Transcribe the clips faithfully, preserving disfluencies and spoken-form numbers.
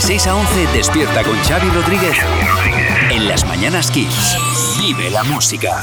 seis a once despierta con Xavi Rodríguez en Las Mañanas Kiss. Vive la música.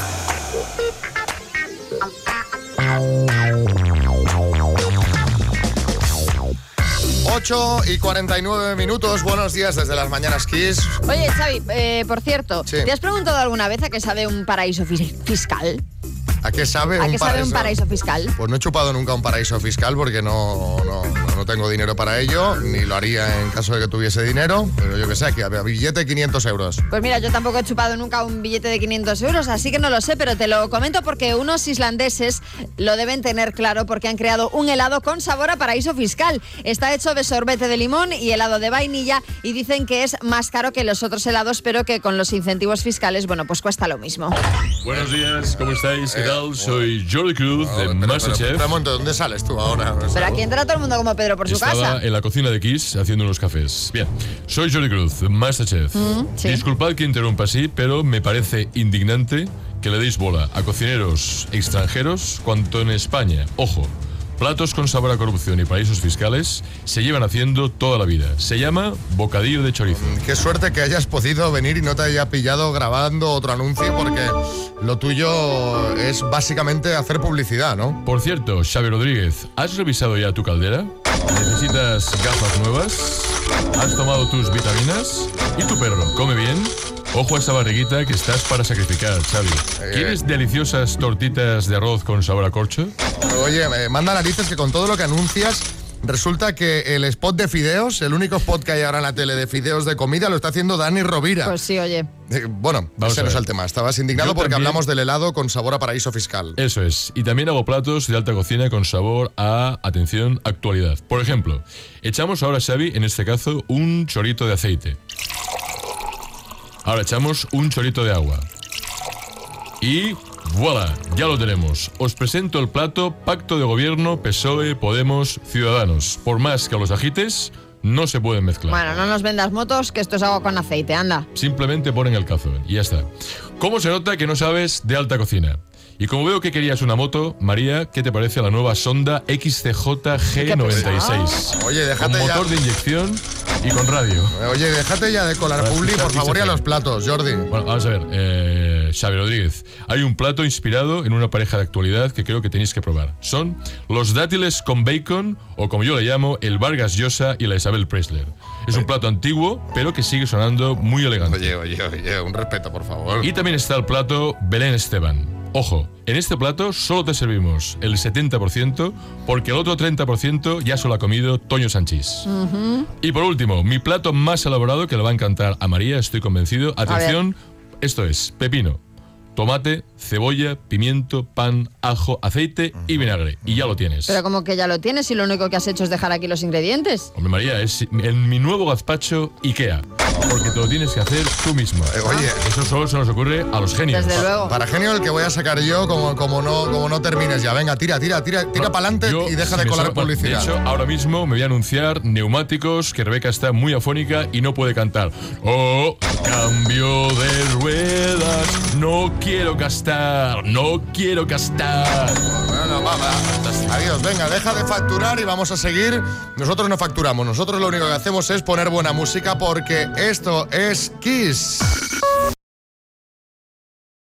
ocho y cuarenta y nueve minutos, buenos días desde Las Mañanas Kiss. Oye, Xavi, eh, por cierto, Sí. ¿te has preguntado alguna vez a qué sabe un paraíso fis- fiscal? ¿A qué sabe ¿A un qué sabe paraíso? un paraíso fiscal? Pues no he chupado nunca un paraíso fiscal porque no, no, no tengo dinero para ello, ni lo haría en caso de que tuviese dinero, pero yo que sé, que había billete de quinientos euros. Pues mira, yo tampoco he chupado nunca un billete de quinientos euros, así que no lo sé, pero te lo comento porque unos islandeses lo deben tener claro porque han creado un helado con sabor a paraíso fiscal. Está hecho de sorbete de limón y helado de vainilla y dicen que es más caro que los otros helados, pero que con los incentivos fiscales, bueno, pues cuesta lo mismo. Buenos días, ¿cómo estáis? ¿Qué Eh, tal? Soy Jordi Cruz No, de pero, pero, Masterchef. pero, un momento, ¿dónde sales tú ahora? Pero aquí entra todo el mundo como Pedro por su Estaba casa. en la cocina de Kiss haciendo unos cafés. Bien, soy Jordi Cruz, de Masterchef. Mm, sí. Disculpad que interrumpa así, pero me parece indignante que le deis bola a cocineros extranjeros cuando en España, ojo, platos con sabor a corrupción y paraísos fiscales se llevan haciendo toda la vida. Se llama bocadillo de chorizo. Qué suerte que hayas podido venir y no te haya pillado grabando otro anuncio porque lo tuyo es básicamente hacer publicidad, ¿no? Por cierto, Xavi Rodríguez, ¿has revisado ya tu caldera? ¿Necesitas gafas nuevas? ¿Has tomado tus vitaminas? ¿Y tu perro come bien? Ojo a esa barriguita que estás para sacrificar, Xavi. ¿Quieres deliciosas tortitas de arroz con sabor a corcho? Oye, me manda narices que con todo lo que anuncias, resulta que el spot de fideos, el único spot que hay ahora en la tele de fideos de comida, lo está haciendo Dani Rovira. Pues sí, oye. Eh, bueno, Vamos ese a no es ver. el tema. Estabas indignado Yo porque también- hablamos del helado con sabor a paraíso fiscal. Eso es. Y también hago platos de alta cocina con sabor a, atención, actualidad. Por ejemplo, echamos ahora, Xavi, en este caso, un chorrito de aceite. Ahora echamos un chorrito de agua. Y voilà, ya lo tenemos. Os presento el plato Pacto de Gobierno P S O E, Podemos, Ciudadanos. Por más que los agites, no se pueden mezclar. Bueno, no nos vendas motos, que esto es agua con aceite, anda. Simplemente ponen el cazo y ya está. ¿Cómo se nota que no sabes de alta cocina? Y como veo que querías una moto, María, ¿qué te parece la nueva Sonda X C J G noventa y seis? Oye, Con déjate ya. motor de inyección y con radio. Oye, déjate ya de colar Para publi, escuchar por favor, y a X F. los platos, Jordi. Bueno, vamos a ver, eh, Xavi Rodríguez. Hay un plato inspirado en una pareja de actualidad que creo que tenéis que probar. Son los dátiles con bacon, o como yo le llamo, el Vargas Llosa y la Isabel Presley. Es un plato antiguo, pero que sigue sonando muy elegante. Oye, oye, oye, un respeto, por favor. Y también está el plato Belén Esteban. Ojo, en este plato solo te servimos el setenta por ciento porque el otro treinta por ciento ya se lo ha comido Toño Sanchís. Y por último, mi plato más elaborado que le va a encantar a María, estoy convencido. Atención, esto es pepino, tomate, cebolla, pimiento, pan, ajo, aceite y vinagre. Y ya lo tienes. Pero como que ya lo tienes y lo único que has hecho es dejar aquí los ingredientes. Hombre, María, es en mi nuevo gazpacho IKEA. Porque te lo tienes que hacer tú misma. Eh, oye. Eso solo se nos ocurre a los genios. Desde luego. Para genio el que voy a sacar yo, como, como, no, como no termines ya. Venga, tira, tira, tira, tira para adelante Yo, y deja si de me colar sobra- bueno, publicidad. De hecho, ahora mismo me voy a anunciar neumáticos, que Rebeca está muy afónica y no puede cantar. Oh, cambio de ruedas, no quiero gastar, no quiero gastar. Bueno, va, va. Adiós, venga, deja de facturar y vamos a seguir. Nosotros no facturamos, nosotros lo único que hacemos es poner buena música porque esto es Kiss.